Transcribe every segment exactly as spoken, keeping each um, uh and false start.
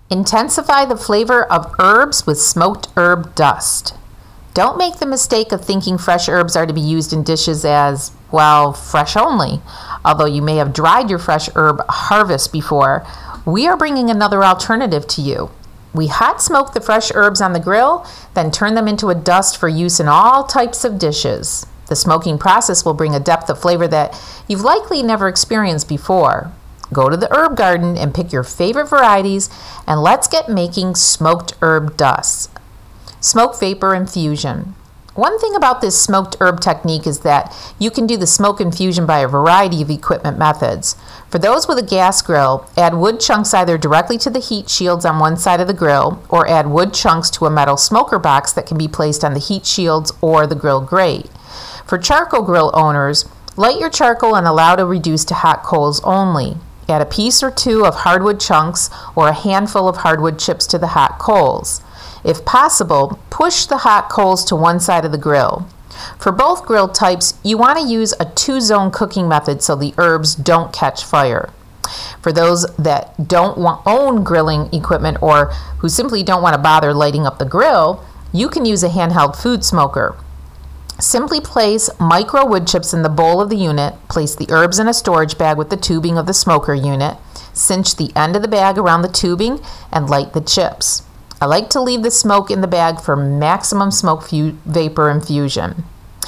Intensify the flavor of herbs with smoked herb dust. Don't make the mistake of thinking fresh herbs are to be used in dishes as, well, fresh only. Although you may have dried your fresh herb harvest before, we are bringing another alternative to you. We hot smoke the fresh herbs on the grill, then turn them into a dust for use in all types of dishes. The smoking process will bring a depth of flavor that you've likely never experienced before. Go to the herb garden and pick your favorite varieties, and let's get making smoked herb dust. Smoke vapor infusion. One thing about this smoked herb technique is that you can do the smoke infusion by a variety of equipment methods. For those with a gas grill, add wood chunks either directly to the heat shields on one side of the grill, or add wood chunks to a metal smoker box that can be placed on the heat shields or the grill grate. For charcoal grill owners, light your charcoal and allow to reduce to hot coals only. Add a piece or two of hardwood chunks or a handful of hardwood chips to the hot coals. If possible, push the hot coals to one side of the grill. For both grill types, you want to use a two-zone cooking method so the herbs don't catch fire. For those that don't want, own grilling equipment or who simply don't want to bother lighting up the grill, you can use a handheld food smoker. Simply place micro wood chips in the bowl of the unit, place the herbs in a storage bag with the tubing of the smoker unit, cinch the end of the bag around the tubing, and light the chips. I like to leave the smoke in the bag for maximum smoke vapor infusion.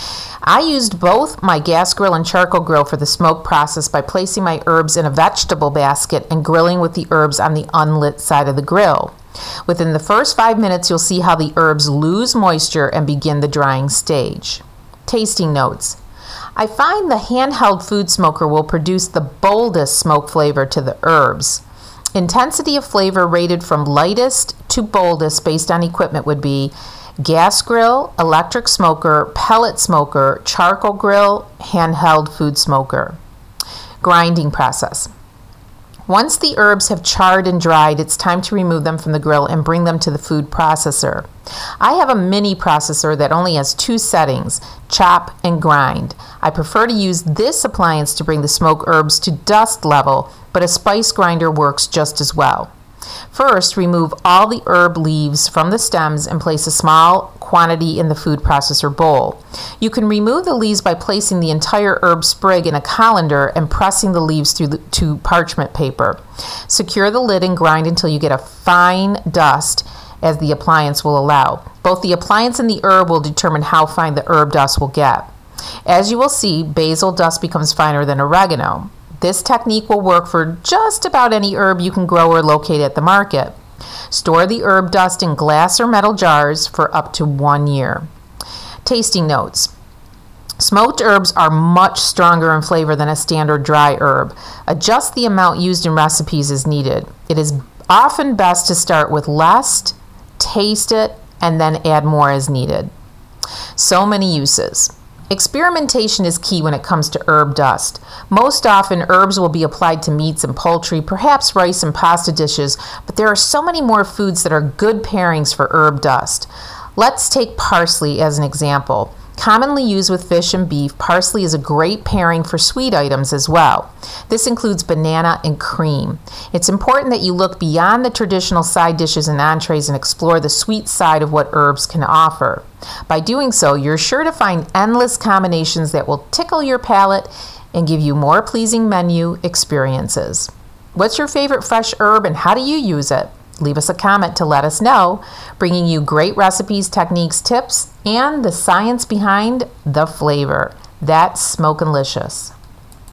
I used both my gas grill and charcoal grill for the smoke process by placing my herbs in a vegetable basket and grilling with the herbs on the unlit side of the grill. Within the first five minutes, you'll see how the herbs lose moisture and begin the drying stage. Tasting notes. I find the handheld food smoker will produce the boldest smoke flavor to the herbs. Intensity of flavor rated from lightest to boldest based on equipment would be gas grill, electric smoker, pellet smoker, charcoal grill, handheld food smoker. Grinding process. Once the herbs have charred and dried, it's time to remove them from the grill and bring them to the food processor. I have a mini processor that only has two settings, chop and grind. I prefer to use this appliance to bring the smoked herbs to dust level, but a spice grinder works just as well. First, remove all the herb leaves from the stems and place a small quantity in the food processor bowl. You can remove the leaves by placing the entire herb sprig in a colander and pressing the leaves through the, to parchment paper. Secure the lid and grind until you get a fine dust as the appliance will allow. Both the appliance and the herb will determine how fine the herb dust will get. As you will see, basil dust becomes finer than oregano. This technique will work for just about any herb you can grow or locate at the market. Store the herb dust in glass or metal jars for up to one year. Tasting notes. Smoked herbs are much stronger in flavor than a standard dry herb. Adjust the amount used in recipes as needed. It is often best to start with less, taste it, and then add more as needed. So many uses. Experimentation is key when it comes to herb dust. Most often, herbs will be applied to meats and poultry, perhaps rice and pasta dishes, but there are so many more foods that are good pairings for herb dust. Let's take parsley as an example. Commonly used with fish and beef, parsley is a great pairing for sweet items as well. This includes banana and cream. It's important that you look beyond the traditional side dishes and entrees and explore the sweet side of what herbs can offer. By doing so, you're sure to find endless combinations that will tickle your palate and give you more pleasing menu experiences. What's your favorite fresh herb and how do you use it? Leave us a comment to let us know, bringing you great recipes, techniques, tips, and the science behind the flavor. That's Smokin' Licious.